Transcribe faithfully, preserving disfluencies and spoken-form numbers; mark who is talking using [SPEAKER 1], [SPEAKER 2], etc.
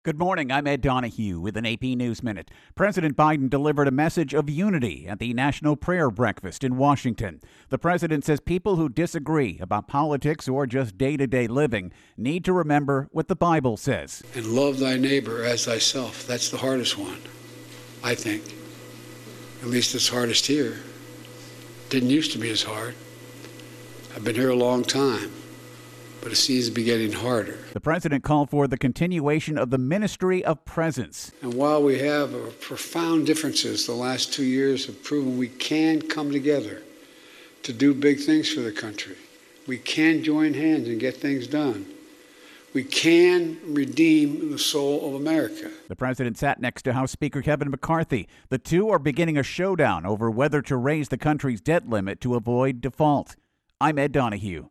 [SPEAKER 1] Good morning. I'm Ed Donahue with an A P News Minute. President Biden delivered a message of unity at the National Prayer Breakfast in Washington. The president says people who disagree about politics or just day-to-day living need to remember what the Bible says.
[SPEAKER 2] And love thy neighbor as thyself. That's the hardest one, I think. At least it's hardest here. Didn't used to be as hard. I've been here a long time, but it seems to be getting harder.
[SPEAKER 1] The president called for the continuation of the ministry of presence.
[SPEAKER 2] And while we have a profound differences, the last two years have proven we can come together to do big things for the country. We can join hands and get things done. We can redeem the soul of America.
[SPEAKER 1] The president sat next to House Speaker Kevin McCarthy. The two are beginning a showdown over whether to raise the country's debt limit to avoid default. I'm Ed Donahue.